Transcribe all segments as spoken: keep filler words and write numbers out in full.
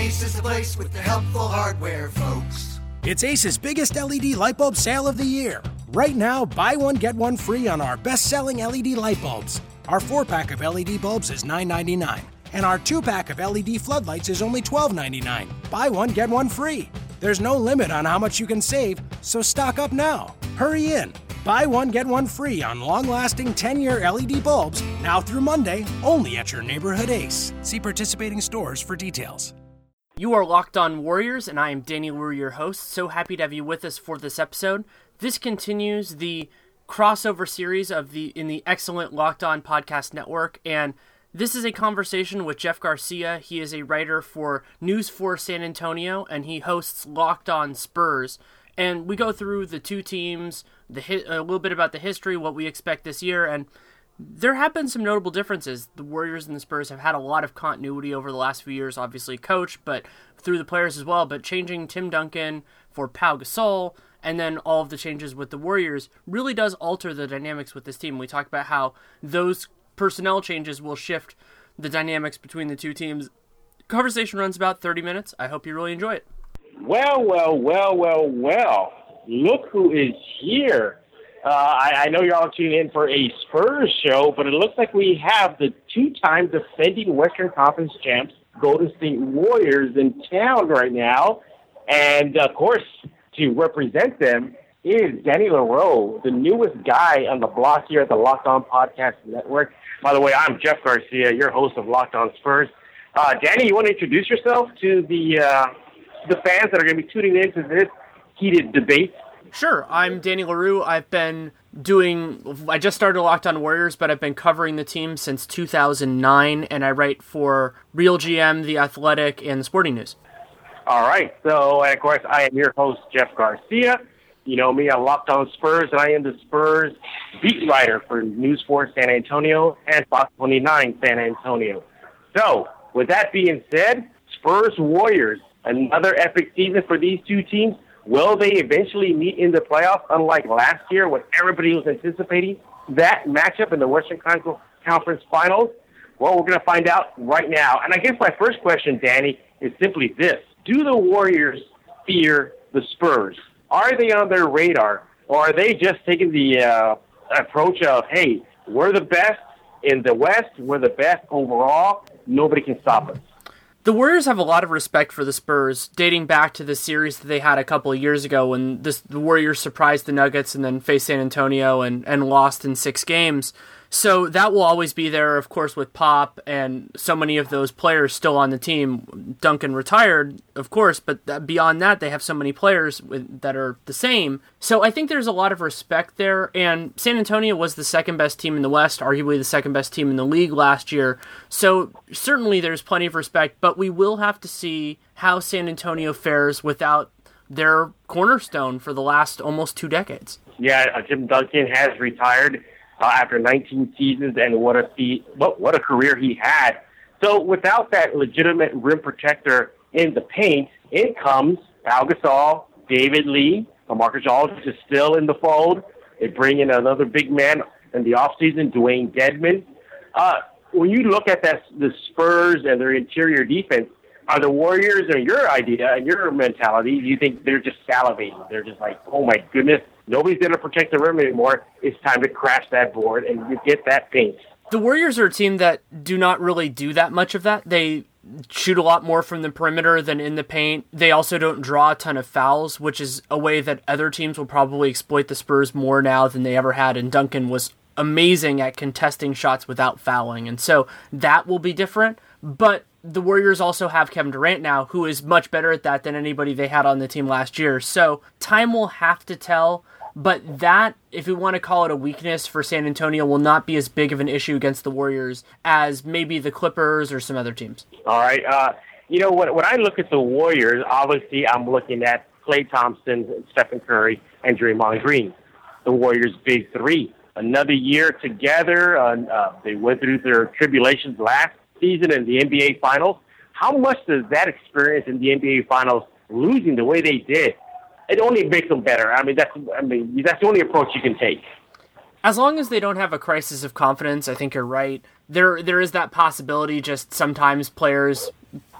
Ace is the place with the helpful hardware, folks. It's Ace's biggest L E D light bulb sale of the year. Right now, buy one, get one free on our best-selling L E D light bulbs. Our four-pack of L E D bulbs is nine ninety-nine, and our two-pack of L E D floodlights is only twelve ninety-nine. Buy one, get one free. There's no limit on how much you can save, so stock up now. Hurry in. Buy one, get one free on long-lasting ten-year L E D bulbs, now through Monday, only at your neighborhood Ace. See participating stores for details. You are Locked On Warriors, and I am Danny Leroux, your host. So happy to have you with us for this episode. This continues the crossover series of the in the excellent Locked On Podcast Network, and this is a conversation with Jeff Garcia. He is a writer for News four San Antonio, and he hosts Locked On Spurs. And we go through the two teams, the hi- a little bit about the history, what we expect this year, and there have been some notable differences. The Warriors and the Spurs have had a lot of continuity over the last few years, obviously coach, but through the players as well. But changing Tim Duncan for Pau Gasol, and then all of the changes with the Warriors really does alter the dynamics with this team. We talk about how those personnel changes will shift the dynamics between the two teams. Conversation runs about thirty minutes. I hope you really enjoy it. Well, well, well, well, well. Look who is here. Uh, I, I know you're all tuning in for a Spurs show, but it looks like we have the two-time defending Western Conference champs, Golden State Warriors, in town right now. And, of course, to represent them is Danny Leroux, the newest guy on the block here at the Locked On Podcast Network. By the way, I'm Jeff Garcia, your host of Locked On Spurs. Uh, Danny, you want to introduce yourself to the uh, the fans that are going to be tuning in to this heated debate? Sure. I'm Danny Leroux. I've been doing, I just started Locked On Warriors, but I've been covering the team since two thousand nine, and I write for Real G M, The Athletic, and the Sporting News. All right. So, and of course, I am your host, Jeff Garcia. You know me, I'm Locked On Spurs, and I am the Spurs beat writer for News four San Antonio and Fox twenty-nine San Antonio. So, with that being said, Spurs Warriors, another epic season for these two teams. Will they eventually meet in the playoffs, unlike last year when everybody was anticipating that matchup in the Western Conference Finals? Well, we're going to find out right now. And I guess my first question, Danny, is simply this. Do the Warriors fear the Spurs? Are they on their radar? Or are they just taking the uh, approach of, hey, we're the best in the West, we're the best overall, nobody can stop us? The Warriors have a lot of respect for the Spurs, dating back to the series that they had a couple of years ago when this, the Warriors surprised the Nuggets and then faced San Antonio and, and lost in six games. So that will always be there, of course, with Pop and so many of those players still on the team. Duncan retired, of course, but beyond that, they have so many players with, that are the same. So I think there's a lot of respect there, and San Antonio was the second best team in the West, arguably the second best team in the league last year. So certainly there's plenty of respect, but we will have to see how San Antonio fares without their cornerstone for the last almost two decades. Yeah, uh, Tim Duncan has retired Uh, after nineteen seasons, and what a fee, what, what a career he had. So without that legitimate rim protector in the paint, in comes Pau Gasol, David Lee, LaMarcus Aldridge is still in the fold. They bring in another big man in the offseason, Dwayne Dedmon. Uh, when you look at that, the Spurs and their interior defense, are the Warriors, or your idea and your mentality, do you think they're just salivating? They're just like, oh my goodness, nobody's going to protect the rim anymore. It's time to crash that board and you get that paint. The Warriors are a team that do not really do that much of that. They shoot a lot more from the perimeter than in the paint. They also don't draw a ton of fouls, which is a way that other teams will probably exploit the Spurs more now than they ever had. And Duncan was amazing at contesting shots without fouling. And so that will be different. But the Warriors also have Kevin Durant now, who is much better at that than anybody they had on the team last year. So time will have to tell, but that, if you want to call it a weakness for San Antonio, will not be as big of an issue against the Warriors as maybe the Clippers or some other teams. All right. Uh, you know, when, when I look at the Warriors, obviously I'm looking at Klay Thompson, Stephen Curry, and Draymond Green, the Warriors' big three. Another year together. Uh, uh, they went through their tribulations last season in the N B A Finals. How much does that experience in the N B A Finals, losing the way they did, it only makes them better? I mean, that's I mean that's the only approach you can take. As long as they don't have a crisis of confidence, I think you're right. There, there is that possibility. Just sometimes players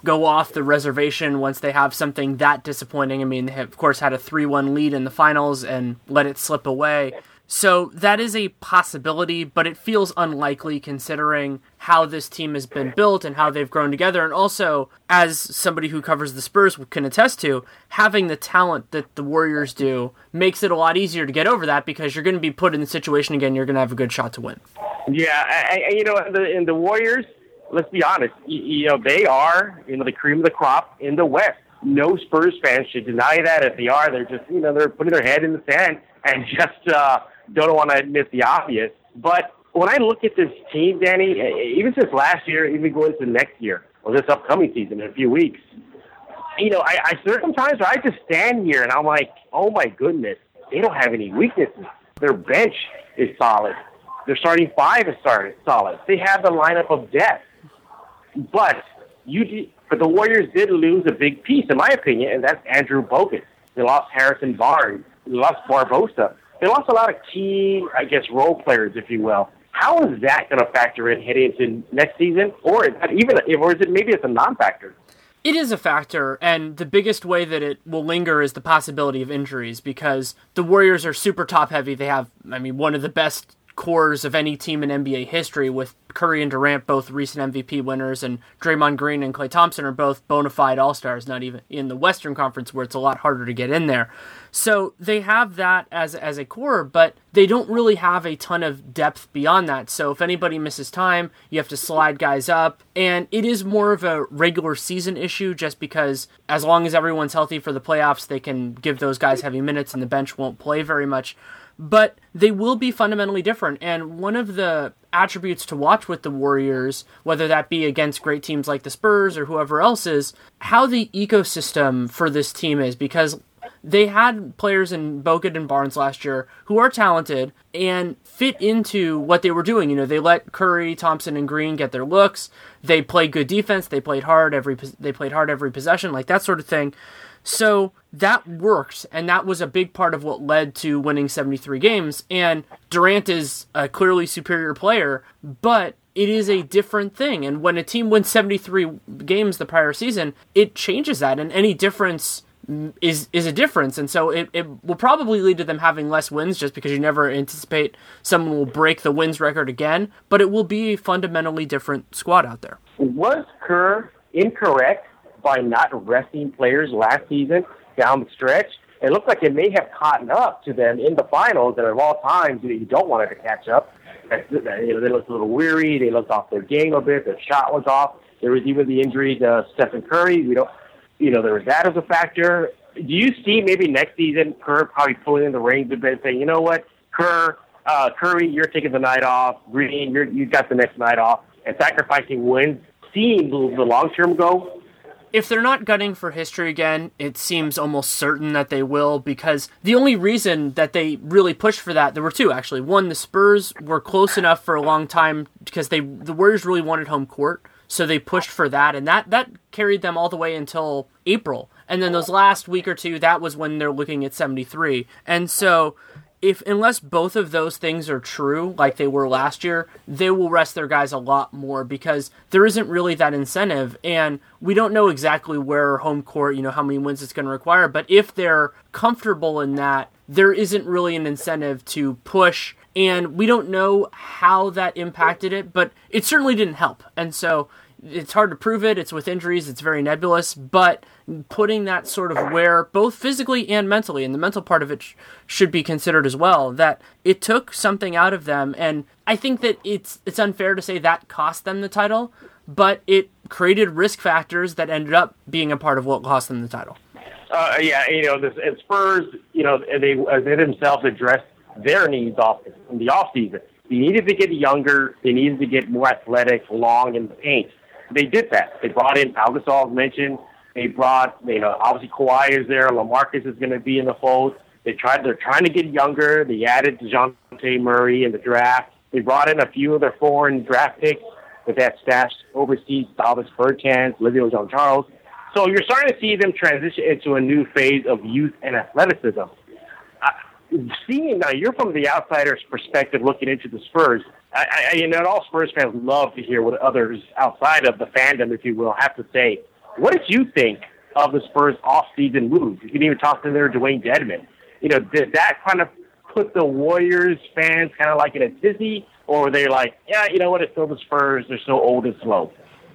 go off the reservation once they have something that disappointing. I mean, they have, of course, had a three one lead in the finals and let it slip away. So that is a possibility, but it feels unlikely considering how this team has been built and how they've grown together. And also, as somebody who covers the Spurs can attest to, having the talent that the Warriors do makes it a lot easier to get over that because you're going to be put in the situation again, you're going to have a good shot to win. Yeah, I, I, you know, in the, in the Warriors, let's be honest, you, you know, they are, you know, the cream of the crop in the West. No Spurs fans should deny that. If they are, they're just, you know, they're putting their head in the sand and just, uh, don't want to admit the obvious. But when I look at this team, Danny, even since last year, even going into next year, or this upcoming season in a few weeks, you know, I, I certain times where I just stand here and I'm like, oh my goodness, they don't have any weaknesses. Their bench is solid. Their starting five is started solid. They have the lineup of depth. But you, but the Warriors did lose a big piece, in my opinion, and that's Andrew Bogut. They lost Harrison Barnes. They lost Barbosa. They lost a lot of key, I guess, role players, if you will. How is that going to factor in heading into next season? Or is that even, or is it maybe it's a non-factor? It is a factor, and the biggest way that it will linger is the possibility of injuries because the Warriors are super top-heavy. They have, I mean, one of the best cores of any team in N B A history with Curry and Durant, both recent M V P winners, and Draymond Green and Klay Thompson are both bona fide all-stars, not even in the Western Conference where it's a lot harder to get in there. So they have that as as a core, but they don't really have a ton of depth beyond that. So if anybody misses time, you have to slide guys up. And it is more of a regular season issue just because as long as everyone's healthy for the playoffs, they can give those guys heavy minutes and the bench won't play very much. But they will be fundamentally different. And one of the attributes to watch with the Warriors, whether that be against great teams like the Spurs or whoever else, is how the ecosystem for this team is. Because they had players in Bogut and Barnes last year who are talented and fit into what they were doing. You know, they let Curry, Thompson, and Green get their looks. They played good defense. They played hard every they played hard every possession, like that sort of thing. So that worked, and that was a big part of what led to winning seventy-three games. And Durant is a clearly superior player, but it is a different thing. And when a team wins seventy-three games the prior season, it changes that, and any difference is is a difference. And so it, it will probably lead to them having less wins just because you never anticipate someone will break the wins record again, but it will be a fundamentally different squad out there. Was Kerr incorrect by not resting players last season down the stretch? It looked like it may have caught up to them in the finals, and of all times, you don't want it to catch up. You know, they looked a little weary. They looked off their game a bit. Their shot was off. There was even the injury to Stephen Curry. We don't, you know, there was that as a factor. Do you see maybe next season Kerr probably pulling in the reins a bit and saying, you know what, Kerr, uh, Curry, you're taking the night off. Green, you're, you got the next night off, and sacrificing wins, seeing the, the long-term go? If they're not gunning for history again, it seems almost certain that they will, because the only reason that they really pushed for that, there were two actually. One, the Spurs were close enough for a long time because they the Warriors really wanted home court, so they pushed for that, and that, that carried them all the way until April. And then those last week or two, that was when they're looking at seventy-three. And so if unless both of those things are true, like they were last year, they will rest their guys a lot more because there isn't really that incentive, and we don't know exactly where home court, you know, how many wins it's going to require, but if they're comfortable in that, there isn't really an incentive to push, and we don't know how that impacted it, but it certainly didn't help. And so it's hard to prove it. It's with injuries. It's very nebulous, but putting that sort of where both physically and mentally, and the mental part of it sh- should be considered as well, that it took something out of them. And I think that it's it's unfair to say that cost them the title, but it created risk factors that ended up being a part of what cost them the title. Uh, yeah, you know, this, and Spurs, you know, they, they themselves addressed their needs off in the offseason. They needed to get younger. They needed to get more athletic, long in the paint. They did that. They brought in Pau Gasol, as mentioned. They brought, you know, obviously Kawhi is there. LaMarcus is going to be in the fold. They tried. They're trying to get younger. They added DeJounte Murray in the draft. They brought in a few of their foreign draft picks that they had stashed overseas, Davis Bertans, Livio Jean-Charles. So you're starting to see them transition into a new phase of youth and athleticism. Uh, seeing now, you're from the outsider's perspective looking into the Spurs. I, I, you know, all Spurs fans love to hear what others outside of the fandom, if you will, have to say. what did you think of the Spurs off-season moves? You can even talk to their Dwayne Dedmon. You know, did that kind of put the Warriors fans kind of like in a tizzy, or were they like, yeah, you know what, it's still the Spurs, they're so old and slow?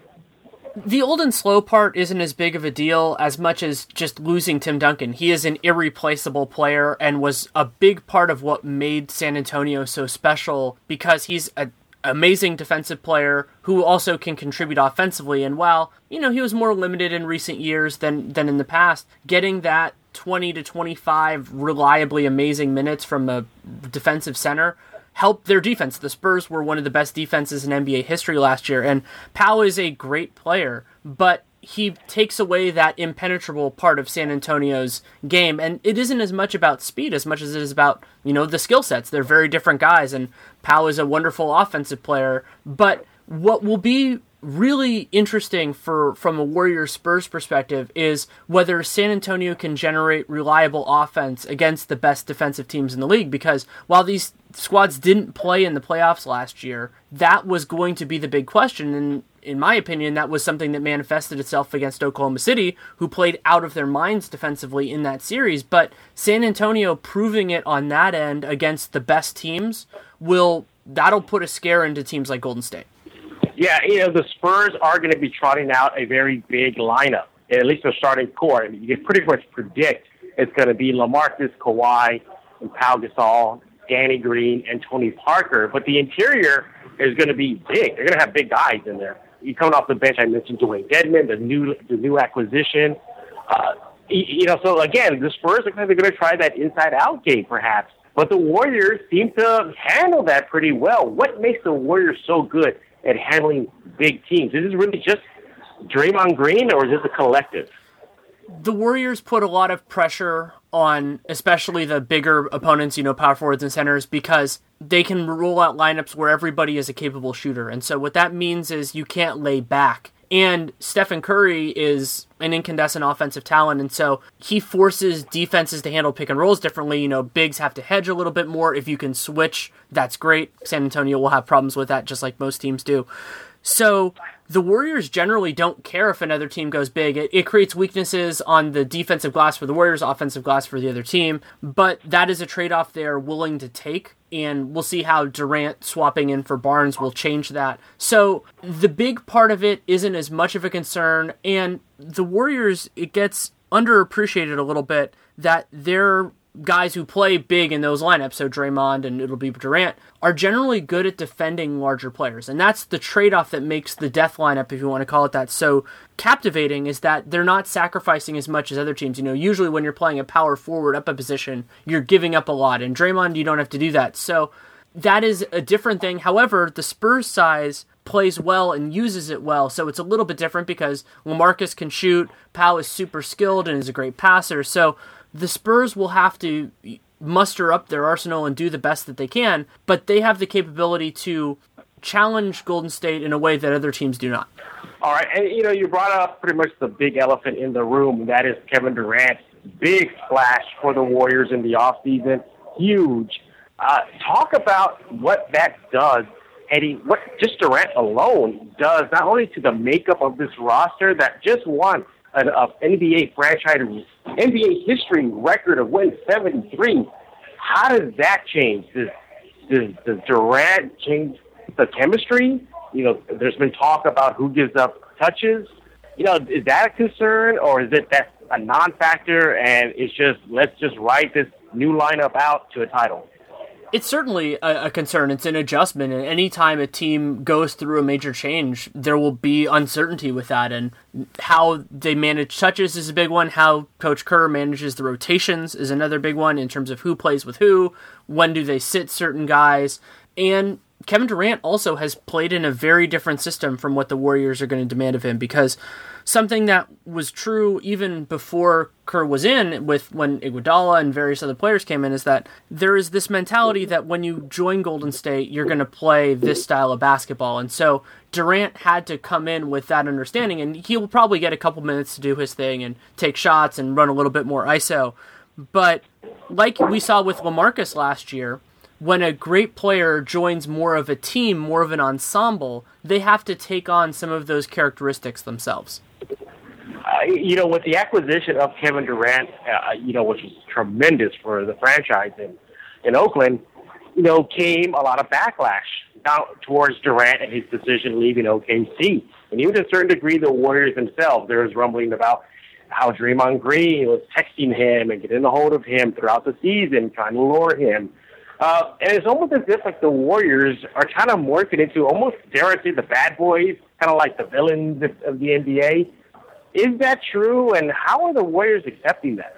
The old and slow part isn't as big of a deal as much as just losing Tim Duncan. He is an irreplaceable player and was a big part of what made San Antonio so special because he's an amazing defensive player who also can contribute offensively. And while, you know, he was more limited in recent years than, than in the past, getting that twenty to twenty-five reliably amazing minutes from a defensive center helped their defense. The Spurs were one of the best defenses in N B A history last year, and Powell is a great player, but he takes away that impenetrable part of San Antonio's game, and it isn't as much about speed as much as it is about, you know, the skill sets. They're very different guys, and Powell is a wonderful offensive player, but what will be really interesting for from a Warriors Spurs perspective is whether San Antonio can generate reliable offense against the best defensive teams in the league, because while these squads didn't play in the playoffs last year, that was going to be the big question, and in my opinion, that was something that manifested itself against Oklahoma City, who played out of their minds defensively in that series. But San Antonio proving it on that end against the best teams, will that'll put a scare into teams like Golden State. Yeah, you know, the Spurs are going to be trotting out a very big lineup, at least their starting core. I mean, you can pretty much predict it's going to be LaMarcus, Kawhi, and Pau Gasol, Danny Green, and Tony Parker. But the interior is going to be big. They're going to have big guys in there. You coming off the bench, I mentioned Dwayne Dedmon, the new the new acquisition. Uh, you know, so again, the Spurs are kind of going to try that inside-out game, perhaps. But the Warriors seem to handle that pretty well. What makes the Warriors so good at handling big teams? Is this really just Draymond Green, or is this a collective? The Warriors put a lot of pressure on especially the bigger opponents, you know, power forwards and centers, because they can roll out lineups where everybody is a capable shooter. And so what that means is you can't lay back. And Stephen Curry is an incandescent offensive talent, and so he forces defenses to handle pick and rolls differently. You know, bigs have to hedge a little bit more. If you can switch, that's great. San Antonio will have problems with that, just like most teams do. So the Warriors generally don't care if another team goes big. It, it creates weaknesses on the defensive glass for the Warriors, offensive glass for the other team, but that is a trade-off they're willing to take, and we'll see how Durant swapping in for Barnes will change that. So the big part of it isn't as much of a concern, and the Warriors, it gets underappreciated a little bit that they're guys who play big in those lineups, so Draymond and it'll be Durant, are generally good at defending larger players. And that's the trade-off that makes the death lineup, if you want to call it that, so captivating, is that they're not sacrificing as much as other teams. You know, usually when you're playing a power forward up a position, you're giving up a lot. And Draymond, you don't have to do that. So that is a different thing. However, the Spurs size plays well and uses it well, so it's a little bit different because LaMarcus can shoot, Pau is super skilled and is a great passer, so the Spurs will have to muster up their arsenal and do the best that they can, but they have the capability to challenge Golden State in a way that other teams do not. All right, and you know, you brought up pretty much the big elephant in the room, and that is Kevin Durant's big splash for the Warriors in the offseason. Huge. Uh, talk about what that does, Eddie, what just Durant alone does, not only to the makeup of this roster that just won an N B A franchise, N B A history record of win seventy-three. How does that change? Does, does, does Durant change the chemistry? You know, there's been talk about who gives up touches. You know, is that a concern, or is it that a non-factor and it's just, let's just ride this new lineup out to a title? It's certainly a, a concern. It's an adjustment, and anytime a team goes through a major change, there will be uncertainty with that, and how they manage touches is a big one. How Coach Kerr manages the rotations is another big one in terms of who plays with who, when do they sit certain guys, and Kevin Durant also has played in a very different system from what the Warriors are going to demand of him, because something that was true even before Kerr was in, with when Iguodala and various other players came in, is that there is this mentality that when you join Golden State, you're going to play this style of basketball. And so Durant had to come in with that understanding, and he will probably get a couple minutes to do his thing and take shots and run a little bit more I S O. But like we saw with LaMarcus last year, when a great player joins more of a team, more of an ensemble, they have to take on some of those characteristics themselves. uh, you know, with the acquisition of Kevin Durant, uh, you know, which was tremendous for the franchise in, in Oakland, you know, came a lot of backlash down towards Durant and his decision leaving O K C. And even to a certain degree, the Warriors themselves, there was rumbling about how Draymond Green was texting him and getting a hold of him throughout the season, trying to lure him. Uh, and it's almost as if like the Warriors are kind of morphing into almost, dare I say, the bad boys, kind of like the villains of the N B A. Is that true? And how are the Warriors accepting that?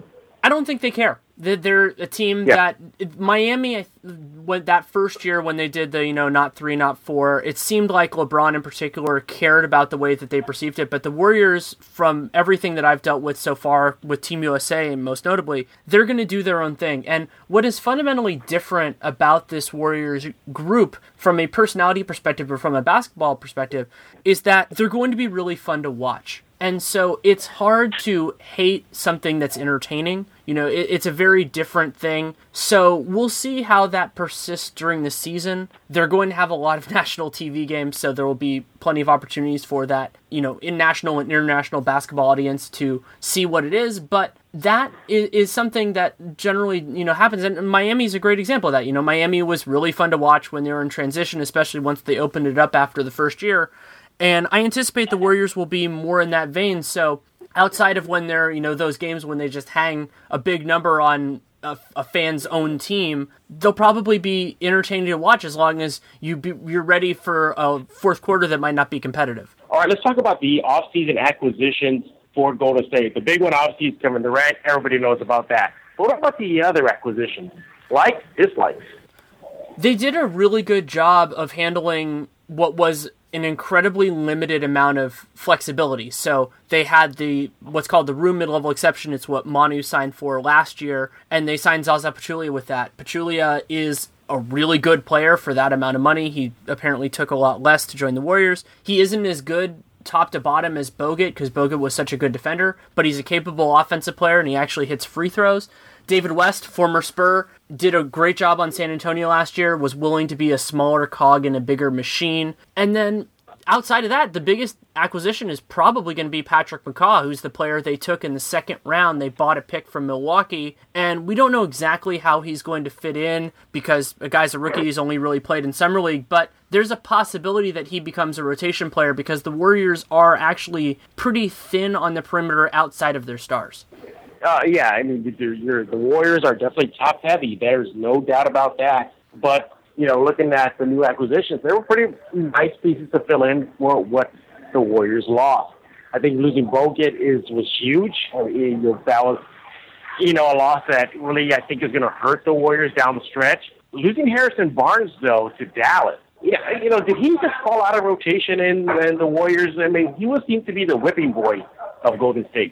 I don't think they care. They're a team yeah. that Miami went that first year when they did the, you know, not three, not four. It seemed like LeBron in particular cared about the way that they perceived it. But the Warriors, from everything that I've dealt with so far with Team U S A, most notably, they're going to do their own thing. And what is fundamentally different about this Warriors group from a personality perspective or from a basketball perspective is that they're going to be really fun to watch. And so it's hard to hate something that's entertaining. You know, it, it's a very different thing. So we'll see how that persists during the season. They're going to have a lot of national T V games, so there will be plenty of opportunities for that, you know, in national and international basketball audience to see what it is. But that is, is something that generally, you know, happens. And Miami's a great example of that. You know, Miami was really fun to watch when they were in transition, especially once they opened it up after the first year. And I anticipate the Warriors will be more in that vein. So outside of when they're, you know, those games when they just hang a big number on a, a fan's own team, they'll probably be entertaining to watch as long as you be, you're ready for a fourth quarter that might not be competitive. All right, let's talk about the offseason acquisitions for Golden State. The big one, obviously, is Kevin Durant. Everybody knows about that. But what about the other acquisitions? Likes, dislikes? They did a really good job of handling what was an incredibly limited amount of flexibility. So they had the what's called the room mid-level exception. It's what Manu signed for last year, and they signed Zaza Pachulia with that. Pachulia is a really good player for that amount of money. He apparently took a lot less to join the Warriors. He isn't as good top to bottom as Bogut because Bogut was such a good defender, but he's a capable offensive player, and he actually hits free throws. David West, former Spur, did a great job on San Antonio last year, was willing to be a smaller cog in a bigger machine. And then outside of that, the biggest acquisition is probably going to be Patrick McCaw, who's the player they took in the second round. They bought a pick from Milwaukee, and we don't know exactly how he's going to fit in because a guy's a rookie, he's only really played in Summer League, but there's a possibility that he becomes a rotation player because the Warriors are actually pretty thin on the perimeter outside of their stars. Uh, yeah, I mean, you're, you're, the Warriors are definitely top-heavy. There's no doubt about that. But, you know, looking at the new acquisitions, they were pretty nice pieces to fill in for what the Warriors lost. I think losing Bogut is was huge. I mean, that was, you know, a loss that really, I think, is going to hurt the Warriors down the stretch. Losing Harrison Barnes, though, to Dallas, yeah, you know, did he just fall out of rotation in, in the Warriors? I mean, he was seemed to be the whipping boy of Golden State.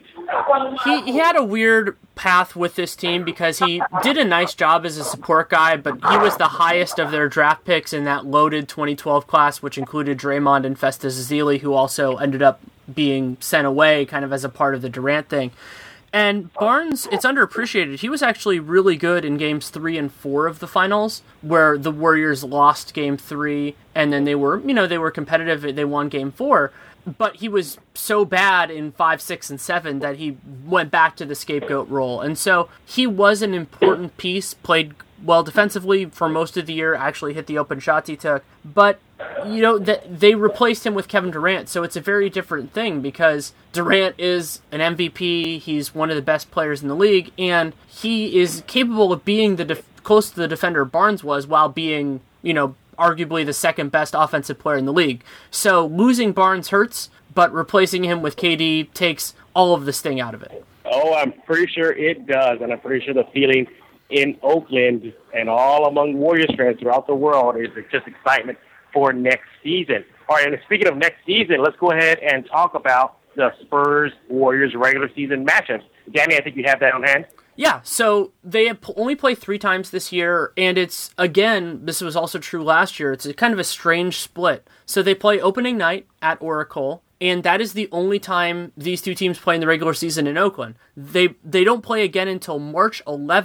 He he had a weird path with this team because he did a nice job as a support guy, but he was the highest of their draft picks in that loaded twenty twelve class, which included Draymond and Festus Ezeli, who also ended up being sent away kind of as a part of the Durant thing. And Barnes, it's underappreciated. He was actually really good in games three and four of the finals, where the Warriors lost game three, and then they were, you know, they were competitive. They won game four. But he was so bad in five, six, and seven that he went back to the scapegoat role. And so he was an important piece, played well defensively for most of the year, actually hit the open shots he took. But, you know, th- they replaced him with Kevin Durant, so it's a very different thing because Durant is an M V P, he's one of the best players in the league, and he is capable of being the def- close to the defender Barnes was while being, you know, arguably the second best offensive player in the league. So losing Barnes hurts, but replacing him with K D takes all of the sting out of it. Oh, I'm pretty sure it does, and I'm pretty sure the feeling in Oakland and all among Warriors fans throughout the world is just excitement for next season. All right, and speaking of next season, let's go ahead and talk about the Spurs-Warriors regular season matchups. Danny, I think you have that on hand. Yeah, so they only play three times this year, and it's, again, this was also true last year, it's a kind of a strange split. So they play opening night at Oracle, and that is the only time these two teams play in the regular season in Oakland. They they don't play again until March eleventh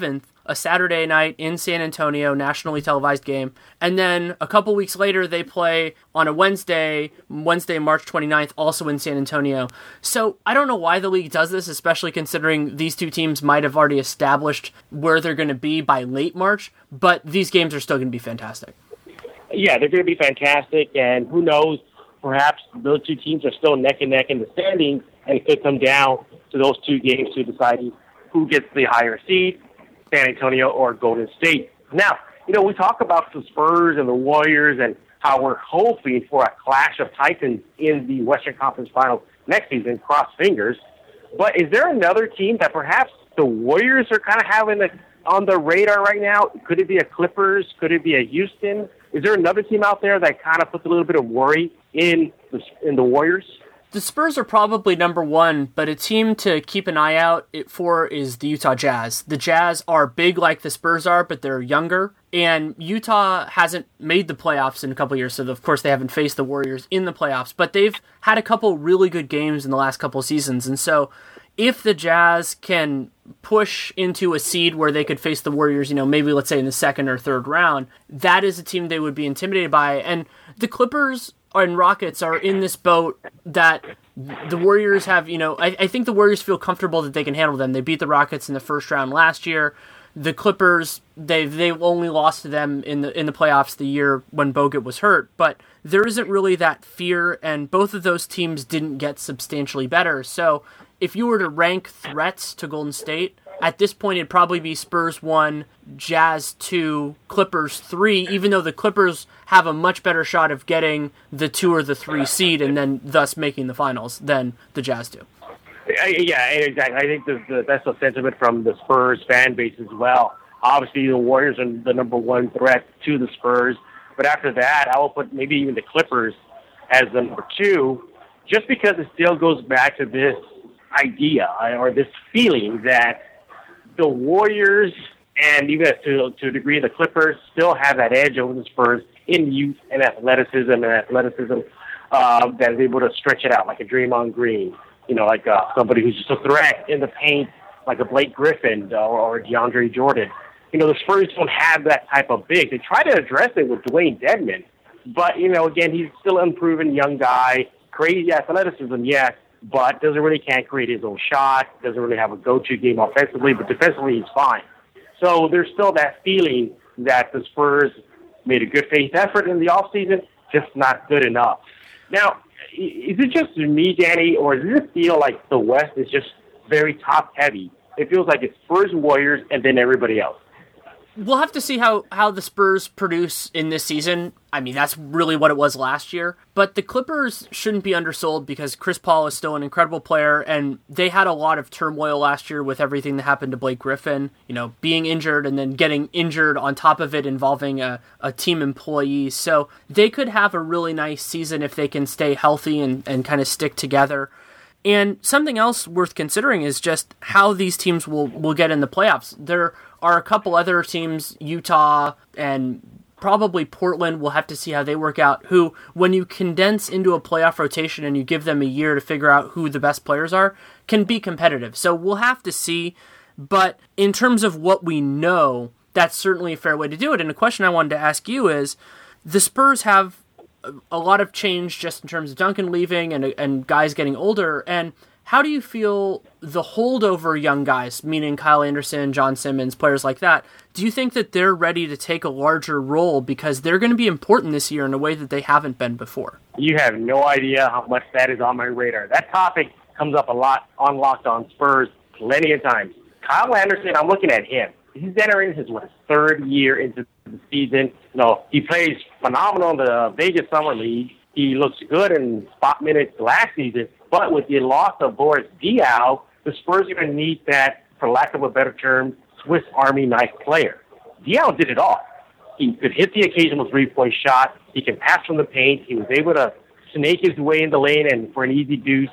a Saturday night in San Antonio, nationally televised game. And then a couple weeks later, they play on a Wednesday, Wednesday, March twenty-ninth, also in San Antonio. So I don't know why the league does this, especially considering these two teams might have already established where they're going to be by late March, but these games are still going to be fantastic. Yeah, they're going to be fantastic, and who knows, perhaps those two teams are still neck and neck in the standings, and it could come down to those two games to deciding who gets the higher seed, San Antonio or Golden State. Now, you know, we talk about the Spurs and the Warriors and how we're hoping for a clash of titans in the Western Conference Finals next season, cross fingers. But is there another team that perhaps the Warriors are kind of having a, on the radar right now? Could it be a Clippers? Could it be a Houston? Is there another team out there that kind of puts a little bit of worry in the, in the Warriors? The Spurs are probably number one, but a team to keep an eye out for is the Utah Jazz. The Jazz are big like the Spurs are, but they're younger. And Utah hasn't made the playoffs in a couple years, so of course they haven't faced the Warriors in the playoffs. But they've had a couple really good games in the last couple seasons. And so if the Jazz can push into a seed where they could face the Warriors, you know, maybe let's say in the second or third round, that is a team they would be intimidated by. And the Clippers and Rockets are in this boat that the Warriors have, you know, I, I think the Warriors feel comfortable that they can handle them. They beat the Rockets in the first round last year. The Clippers, they've they've only lost to them in the in the playoffs the year when Bogut was hurt, but there isn't really that fear, and both of those teams didn't get substantially better. So if you were to rank threats to Golden State, at this point it'd probably be Spurs one, Jazz two, Clippers three, even though the Clippers have a much better shot of getting the two or the three seed and then thus making the finals than the Jazz do. Yeah, exactly. I think the, the, that's a sentiment from the Spurs fan base as well. Obviously, the Warriors are the number one threat to the Spurs. But after that, I will put maybe even the Clippers as the number two, just because it still goes back to this idea or this feeling that the Warriors and even to, to a degree the Clippers still have that edge over the Spurs in youth and athleticism and athleticism uh, that is able to stretch it out like a Draymond Green. You know, like uh, somebody who's just a threat in the paint, like a Blake Griffin or, or DeAndre Jordan. You know, the Spurs don't have that type of big. They try to address it with Dwayne Dedmon, but, you know, again, he's still an unproven young guy, crazy athleticism, yes, but doesn't really can't create his own shot, doesn't really have a go-to game offensively, but defensively he's fine. So there's still that feeling that the Spurs made a good faith effort in the offseason, just not good enough. Now, is it just me, Danny, or does it feel like the West is just very top-heavy? It feels like it's Spurs, Warriors, and then everybody else. We'll have to see how, how the Spurs produce in this season. I mean, that's really what it was last year. But the Clippers shouldn't be undersold because Chris Paul is still an incredible player, and they had a lot of turmoil last year with everything that happened to Blake Griffin, you know, being injured and then getting injured on top of it involving a, a team employee. So they could have a really nice season if they can stay healthy and, and kind of stick together. And something else worth considering is just how these teams will, will get in the playoffs. There are a couple other teams, Utah and probably Portland, we'll have to see how they work out, who, when you condense into a playoff rotation and you give them a year to figure out who the best players are, can be competitive. So we'll have to see, but in terms of what we know, that's certainly a fair way to do it. And the question I wanted to ask you is, the Spurs have a lot of change just in terms of Duncan leaving and and guys getting older. And how do you feel the holdover young guys, meaning Kyle Anderson, John Simmons, players like that, do you think that they're ready to take a larger role because they're going to be important this year in a way that they haven't been before? You have no idea how much that is on my radar. That topic comes up a lot on Locked On Spurs plenty of times. Kyle Anderson, I'm looking at him. He's entering his what, third year into the season. You know, he plays phenomenal in the Vegas Summer League. He looks good in spot minutes last season. But with the loss of Boris Diaw, the Spurs are going to need that, for lack of a better term, Swiss Army knife player. Diaw did it all. He could hit the occasional three-point shot. He can pass from the paint. He was able to snake his way in the lane and for an easy deuce.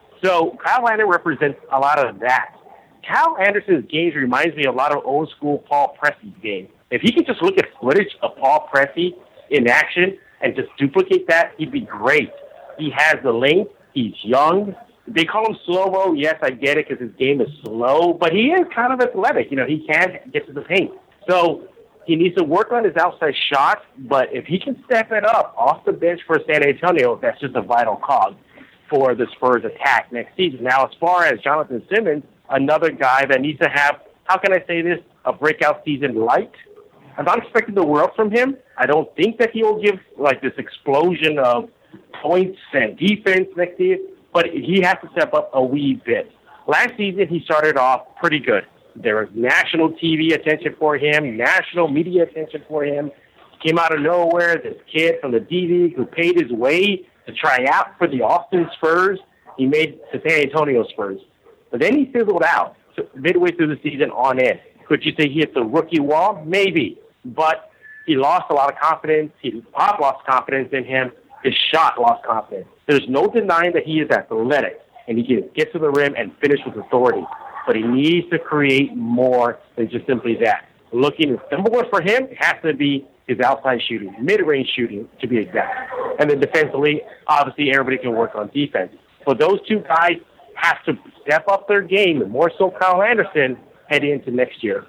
So Kyle Anderson represents a lot of that. Kyle Anderson's games reminds me a lot of old-school Paul Pressey's game. If he could just look at footage of Paul Pressey in action and just duplicate that, he'd be great. He has the length. He's young. they call him slow-mo. Yes, I get it because his game is slow, but he is kind of athletic. You know, he can get to the paint. So he needs to work on his outside shot, but if he can step it up off the bench for San Antonio, that's just a vital cog for the Spurs attack next season. Now, as far as Jonathan Simmons, another guy that needs to have, how can I say this, a breakout season light. I'm not expecting the world from him. I don't think that he will give like this explosion of points and defense next year, but he has to step up a wee bit. Last season, he started off pretty good. There was national T V attention for him, national media attention for him. He came out of nowhere, this kid from the D-League who paid his way to try out for the Austin Spurs. He made the San Antonio Spurs. But then he fizzled out midway through the season on in. Could you say he hit the rookie wall? Maybe. But he lost a lot of confidence. He, Pop lost confidence in him. His shot lost confidence. There's no denying that he is athletic, and he can get to the rim and finish with authority. But he needs to create more than just simply that. Looking, number one for him, it has to be his outside shooting, mid-range shooting, to be exact. And then defensively, obviously, everybody can work on defense. So those two guys have to step up their game, and more so Kyle Anderson, heading into next year.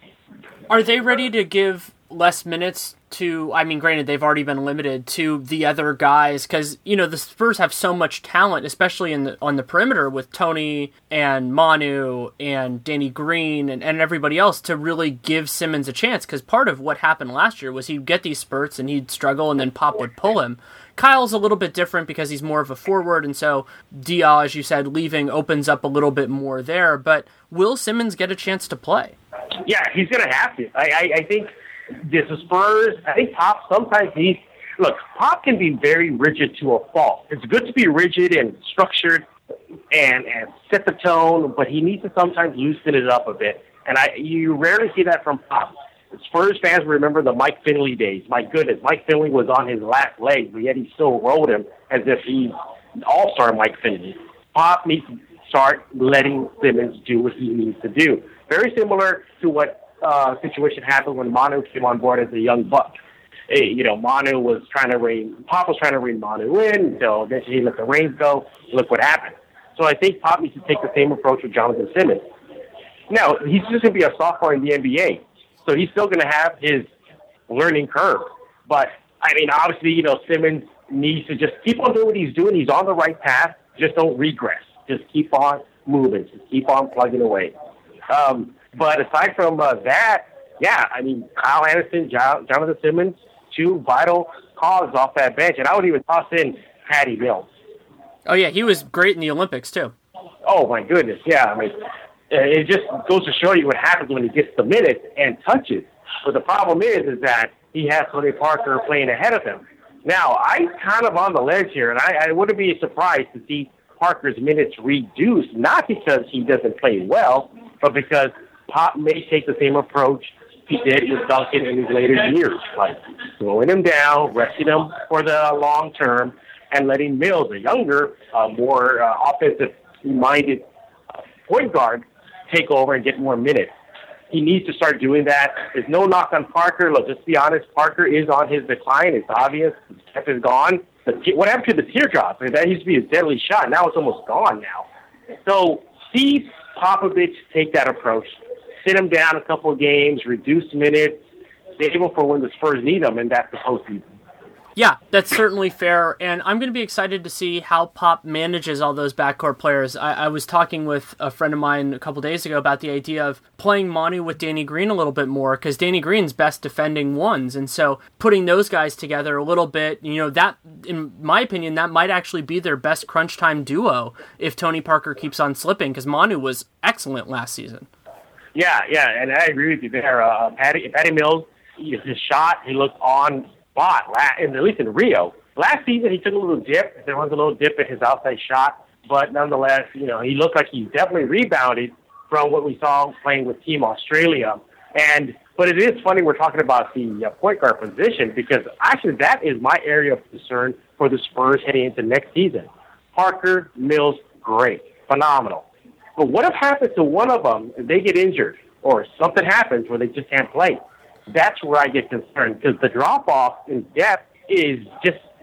Are they ready to give less minutes to, I mean, granted, they've already been limited to the other guys, because, you know, the Spurs have so much talent, especially in the on the perimeter with Tony and Manu and Danny Green and, and everybody else, to really give Simmons a chance, because part of what happened last year was he'd get these spurts and he'd struggle and then Pop would pull him. Kyle's a little bit different because he's more of a forward, and so Diaw, as you said, leaving opens up a little bit more there, but will Simmons get a chance to play? Yeah, he's going to have to. I, I, I think this is Spurs. I think Pop sometimes needs... Look, Pop can be very rigid to a fault. It's good to be rigid and structured and, and set the tone, but he needs to sometimes loosen it up a bit. And I you rarely see that from Pop. Spurs fans remember the Mike Finley days. My goodness, Mike Finley was on his last legs, but yet he still rode him as if he's all-star Mike Finley. Pop needs to start letting Simmons do what he needs to do. Very similar to what uh, situation happened when Manu came on board as a young buck. Hey, you know, Manu was trying to rein, Pop was trying to rein Manu in, so eventually he let the reins go. Look what happened. So I think Pop needs to take the same approach with Jonathan Simmons. Now, he's just going to be a sophomore in the N B A, so he's still going to have his learning curve. But, I mean, obviously, you know, Simmons needs to just keep on doing what he's doing. He's on the right path. Just don't regress. Just keep on moving. Just keep on plugging away. Um, but aside from uh, that, yeah, I mean, Kyle Anderson, jo- Jonathan Simmons, two vital calls off that bench. And I would even toss in Patty Mills. Oh, yeah, he was great in the Olympics, too. Oh, my goodness, yeah. I mean, it just goes to show you what happens when he gets the minutes and touches. But the problem is, is that he has Tony Parker playing ahead of him. Now, I'm kind of on the ledge here, and I, I wouldn't be surprised to see Parker's minutes reduced, not because he doesn't play well, but because Pop may take the same approach he did with Duncan in his later years, like slowing him down, resting him for the long term, and letting Mills, a younger, uh, more uh, offensive-minded point guard, take over and get more minutes. He needs to start doing that. There's no knock on Parker. Look, let's be honest, Parker is on his decline. It's obvious. His step is gone. The, what happened to the teardrop? I mean, that used to be a deadly shot. Now it's almost gone now. So see Popovich take that approach. Sit him down a couple of games, reduce minutes, save him for when the Spurs need him, and that's the postseason. Yeah, that's certainly fair, and I'm going to be excited to see how Pop manages all those backcourt players. I, I was talking with a friend of mine a couple days ago about the idea of playing Manu with Danny Green a little bit more, because Danny Green's best defending ones, and so putting those guys together a little bit, you know, that, in my opinion, that might actually be their best crunch time duo if Tony Parker keeps on slipping, because Manu was excellent last season. Yeah, yeah, and I agree with you there. Uh, Patty, Patty Mills, his shot, he looked on spot, at least in Rio. Last season, he took a little dip. There was a little dip in his outside shot, but nonetheless, you know, he looked like he definitely rebounded from what we saw playing with Team Australia. And but it is funny we're talking about the uh, point guard position, because actually that is my area of concern for the Spurs heading into next season. Parker, Mills, great, phenomenal. But what if happens to one of them if they get injured or something happens where they just can't play? That's where I get concerned, because the drop-off in depth is just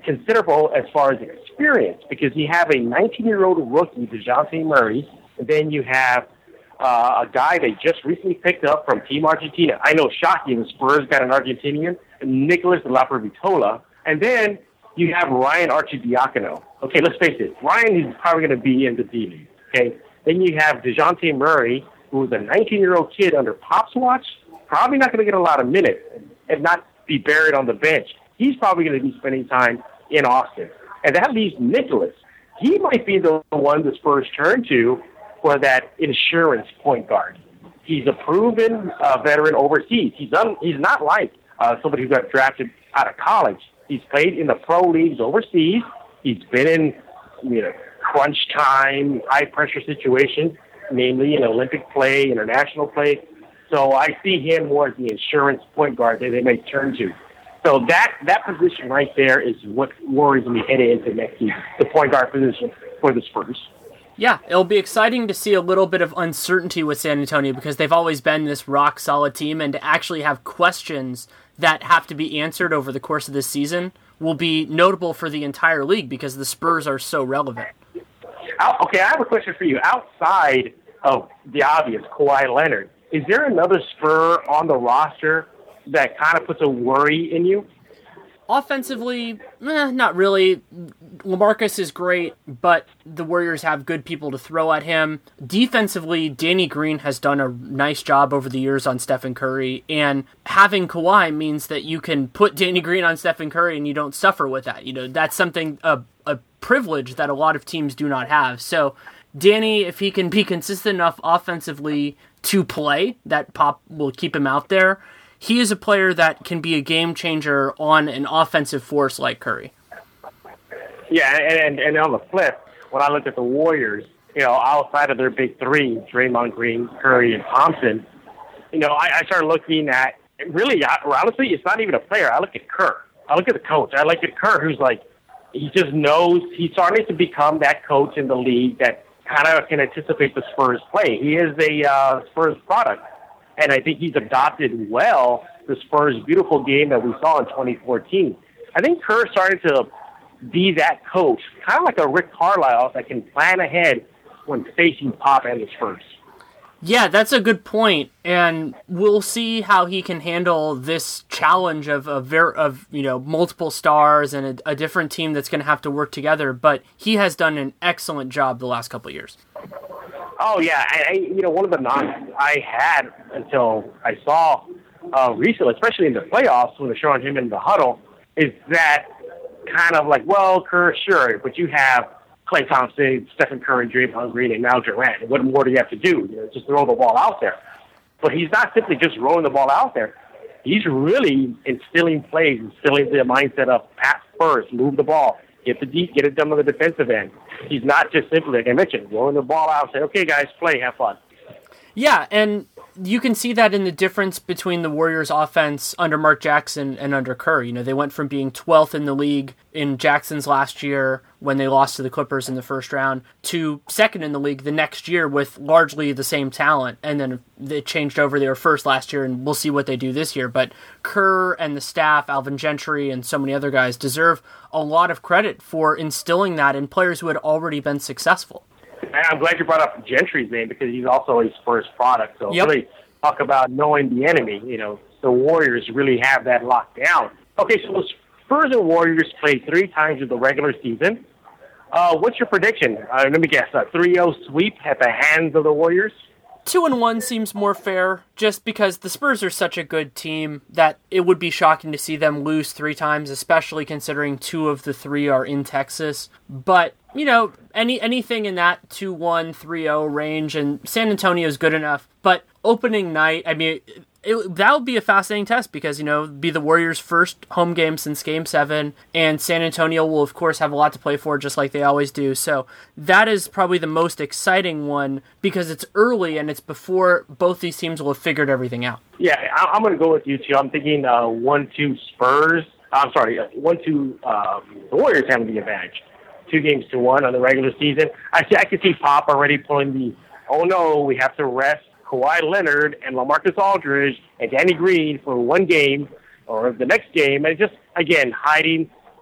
considerable as far as experience because you have a nineteen-year-old rookie, DeJounte Murray, and then you have uh, a guy they just recently picked up from Team Argentina. I know, shocking, the Spurs got an Argentinian, Nicholas Laprovitola, and then you have Ryan Arcidiacono. Okay, let's face it, Ryan is probably going to be in the D-League, okay? Then you have DeJounte Murray, who is a nineteen-year-old kid under Pop's watch, probably not going to get a lot of minutes and not be buried on the bench. He's probably going to be spending time in Austin. And that leaves Nicholas. He might be the one the Spurs turn to for that insurance point guard. He's a proven uh, veteran overseas. He's un- he's not like uh, somebody who got drafted out of college. He's played in the pro leagues overseas. He's been in, you know, crunch time, high-pressure situations, namely in Olympic play, international play. So I see him more as the insurance point guard that they may turn to. So that, that position right there is what worries me heading into next season, the point guard position for the Spurs. Yeah, it'll be exciting to see a little bit of uncertainty with San Antonio because they've always been this rock-solid team, and to actually have questions that have to be answered over the course of this season will be notable for the entire league because the Spurs are so relevant. Okay, I have a question for you. Outside of the obvious, Kawhi Leonard, is there another Spur on the roster that kind of puts a worry in you? Offensively, eh, not really. LaMarcus is great, but the Warriors have good people to throw at him. Defensively, Danny Green has done a nice job over the years on Stephen Curry, and having Kawhi means that you can put Danny Green on Stephen Curry and you don't suffer with that. You know, that's something, a, a privilege that a lot of teams do not have. So Danny, if he can be consistent enough offensively to play, that Pop will keep him out there. He is a player that can be a game changer on an offensive force like Curry. Yeah, and, and on the flip, when I look at the Warriors, you know, outside of their big three, Draymond Green, Curry, and Thompson, you know, I, I started looking at, really, honestly, it's not even a player. I look at Kerr. I look at the coach. I look at Kerr, who's like, he just knows, he's starting to become that coach in the league that kind of can anticipate the Spurs play. He is a uh, Spurs product. And I think he's adopted well the Spurs' beautiful game that we saw in twenty fourteen. I think Kerr started to be that coach, kind of like a Rick Carlisle that can plan ahead when facing Pop and the Spurs. Yeah, that's a good point, and we'll see how he can handle this challenge of of, ver- of you know multiple stars and a, a different team that's going to have to work together. But he has done an excellent job the last couple of years. Oh yeah, I, I you know one of the knocks I had until I saw uh, recently, especially in the playoffs when they're showing him in the huddle, is that kind of like, well, Kerr, sure, but you have Klay Thompson, Stephen Curry, Draymond Green, and now Durant. What more do you have to do? You know, just throw the ball out there. But he's not simply just rolling the ball out there. He's really instilling plays, instilling the mindset of pass first, move the ball, get the deep, get it done on the defensive end. He's not just simply, like I mentioned, rolling the ball out, say, okay, guys, play, have fun. Yeah, and you can see that in the difference between the Warriors' offense under Mark Jackson and under Kerr. You know, they went from being twelfth in the league in Jackson's last year when they lost to the Clippers in the first round to second in the league the next year with largely the same talent. And then they changed over. They were first last year, and we'll see what they do this year. But Kerr and the staff, Alvin Gentry and so many other guys, deserve a lot of credit for instilling that in players who had already been successful. I'm glad you brought up Gentry's name because he's also a Spurs product. So yep. Really talk about knowing the enemy. You know, the Warriors really have that locked down. Okay, so the Spurs and Warriors played three times in the regular season. Uh, what's your prediction? Uh, let me guess, a three oh sweep at the hands of the Warriors? Two and one seems more fair, just because the Spurs are such a good team that it would be shocking to see them lose three times, especially considering two of the three are in Texas. But, you know, any anything in that two one, three oh range, and San Antonio is good enough. But opening night, I mean, it, that would be a fascinating test because, you know, be the Warriors' first home game since Game seven, and San Antonio will, of course, have a lot to play for, just like they always do. So that is probably the most exciting one because it's early and it's before both these teams will have figured everything out. Yeah, I, I'm going to go with you, too. I'm thinking uh, one two Spurs. I'm sorry, one two um, the Warriors having the advantage. Two games to one on the regular season. I see. I can see Pop already pulling the, oh, no, we have to rest Kawhi Leonard and LaMarcus Aldridge and Danny Green for one game or the next game, and just, again, hiding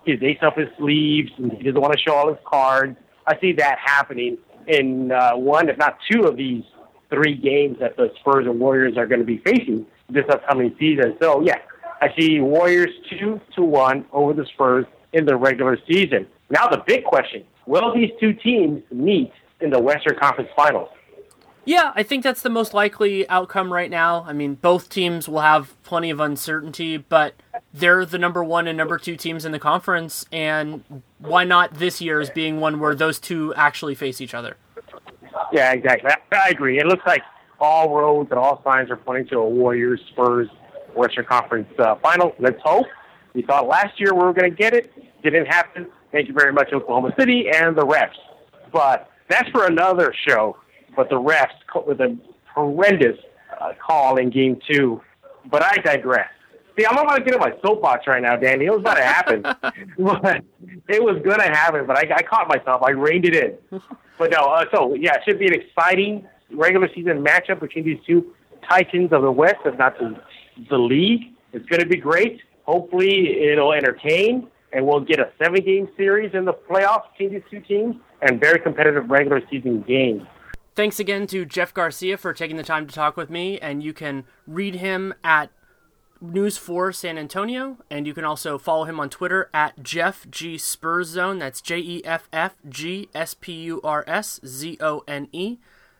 his ace up his sleeves and he doesn't want to show all his cards. I see that happening in uh, one, if not two, of these three games that the Spurs and Warriors are going to be facing this upcoming season. So, yeah, I see Warriors two to one over the Spurs in the regular season. Now the big question, will these two teams meet in the Western Conference Finals? Yeah, I think that's the most likely outcome right now. I mean, both teams will have plenty of uncertainty, but they're the number one and number two teams in the conference, and why not this year as being one where those two actually face each other? Yeah, exactly. I, I agree. It looks like all roads and all signs are pointing to a Warriors Spurs Western Conference uh, final. Let's hope. We thought last year we were going to get it. Didn't happen. Thank you very much, Oklahoma City and the refs. But that's for another show. But the refs with a horrendous uh, call in game two. But I digress. See, I'm about to get on my soapbox right now, Danny. It was about to happen. But it was going to happen, but I, I caught myself. I reined it in. But no, uh, so, yeah, it should be an exciting regular season matchup between these two titans of the West, if not the, the league. It's going to be great. Hopefully it'll entertain, and we'll get a seven-game series in the playoffs between these two teams and very competitive regular season games. Thanks again to Jeff Garcia for taking the time to talk with me, and you can read him at News four San Antonio, and you can also follow him on Twitter at Jeff G Spurs Zone. That's J E F F G S P U R S Z O N E.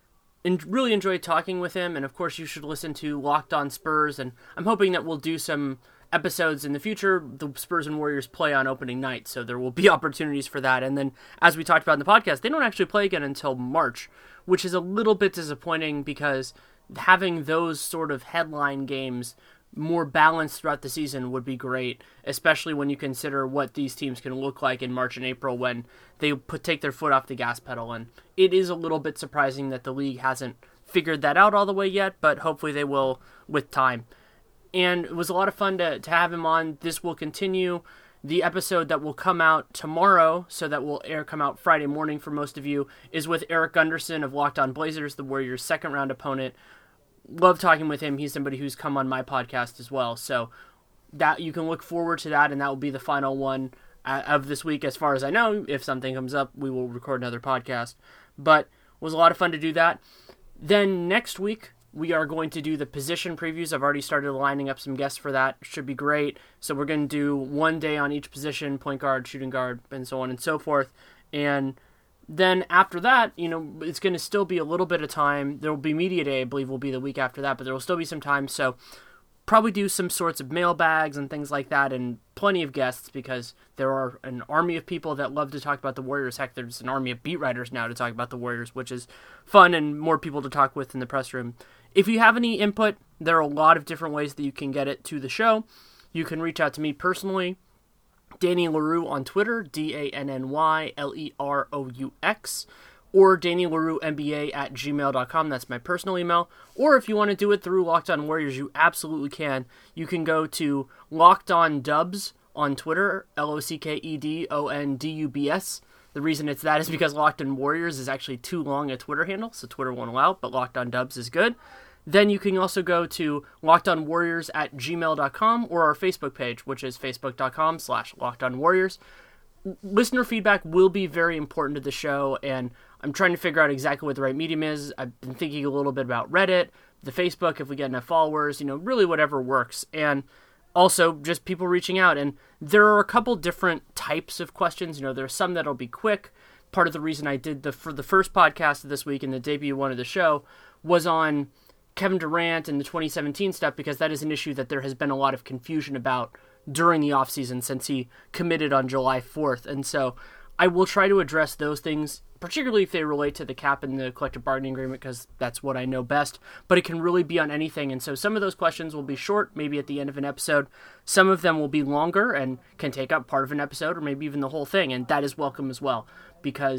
And really enjoyed talking with him, and of course you should listen to Locked On Spurs, and I'm hoping that we'll do some episodes in the future. The Spurs and Warriors play on opening night, so there will be opportunities for that. And then, as we talked about in the podcast, they don't actually play again until March, which is a little bit disappointing because having those sort of headline games more balanced throughout the season would be great, especially when you consider what these teams can look like in March and April when they put take their foot off the gas pedal. And it is a little bit surprising that the league hasn't figured that out all the way yet, but hopefully they will with time. And it was a lot of fun to, to have him on. This will continue. The episode that will come out tomorrow, so that will air come out Friday morning for most of you, is with Eric Gunderson of Locked On Blazers, the Warriors' second round opponent. Love talking with him. He's somebody who's come on my podcast as well. So that you can look forward to that, and that will be the final one of this week as far as I know. If something comes up, we will record another podcast. But it was a lot of fun to do that. Then next week, we are going to do the position previews. I've already started lining up some guests for that. Should be great. So we're going to do one day on each position, point guard, shooting guard, and so on and so forth. And then after that, you know, it's going to still be a little bit of time. There will be Media Day, I believe, will be the week after that, but there will still be some time. So probably do some sorts of mailbags and things like that, and plenty of guests, because there are an army of people that love to talk about the Warriors. Heck, there's an army of beat writers now to talk about the Warriors, which is fun and more people to talk with in the press room. If you have any input, there are a lot of different ways that you can get it to the show. You can reach out to me personally, Danny Leroux on Twitter, D A N N Y L E R O U X, or Danny Leroux N B A at gmail dot com. That's my personal email. Or if you want to do it through Locked On Warriors, you absolutely can. You can go to Locked On Dubs on Twitter, L O C K E D O N D U B S. The reason it's that is because Locked On Warriors is actually too long a Twitter handle, so Twitter won't allow it, but Locked On Dubs is good. Then you can also go to lockedonwarriors at gmail dot com or our Facebook page, which is facebook dot com slash lockedonwarriors. Listener feedback will be very important to the show, and I'm trying to figure out exactly what the right medium is. I've been thinking a little bit about Reddit, the Facebook, if we get enough followers, you know, really whatever works. And also just people reaching out. And there are a couple different types of questions. You know, there's some that'll be quick. Part of the reason I did the for the first podcast of this week and the debut one of the show was on Kevin Durant and the twenty seventeen stuff, because that is an issue that there has been a lot of confusion about during the offseason since he committed on July fourth. And so I will try to address those things, particularly if they relate to the cap and the collective bargaining agreement, because that's what I know best. But it can really be on anything. And so some of those questions will be short, maybe at the end of an episode. Some of them will be longer and can take up part of an episode or maybe even the whole thing. And that is welcome as well, because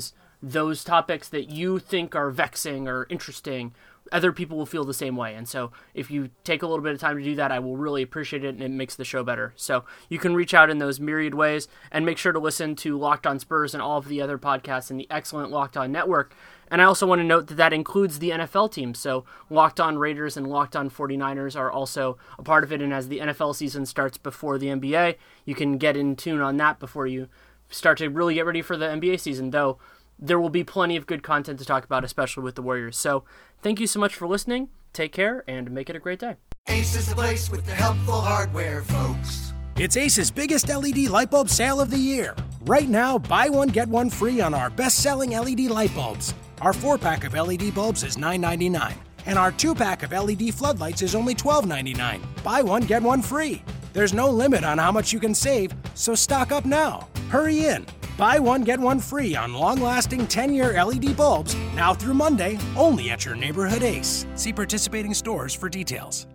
those topics that you think are vexing or interesting, other people will feel the same way. And so if you take a little bit of time to do that, I will really appreciate it, and it makes the show better. So you can reach out in those myriad ways, and make sure to listen to Locked On Spurs and all of the other podcasts in the excellent Locked On Network. And I also want to note that that includes the N F L team. So Locked On Raiders and Locked On forty-niners are also a part of it. And as the N F L season starts before the N B A, you can get in tune on that before you start to really get ready for the N B A season, though there will be plenty of good content to talk about, especially with the Warriors. So thank you so much for listening. Take care and make it a great day. Ace is the place with the helpful hardware, folks. It's Ace's biggest L E D light bulb sale of the year. Right now, buy one, get one free on our best-selling L E D light bulbs. Our four-pack of L E D bulbs is nine ninety-nine, and our two-pack of L E D floodlights is only twelve ninety-nine. Buy one, get one free. There's no limit on how much you can save, so stock up now. Hurry in. Buy one, get one free on long-lasting ten-year L E D bulbs, now through Monday, only at your neighborhood Ace. See participating stores for details.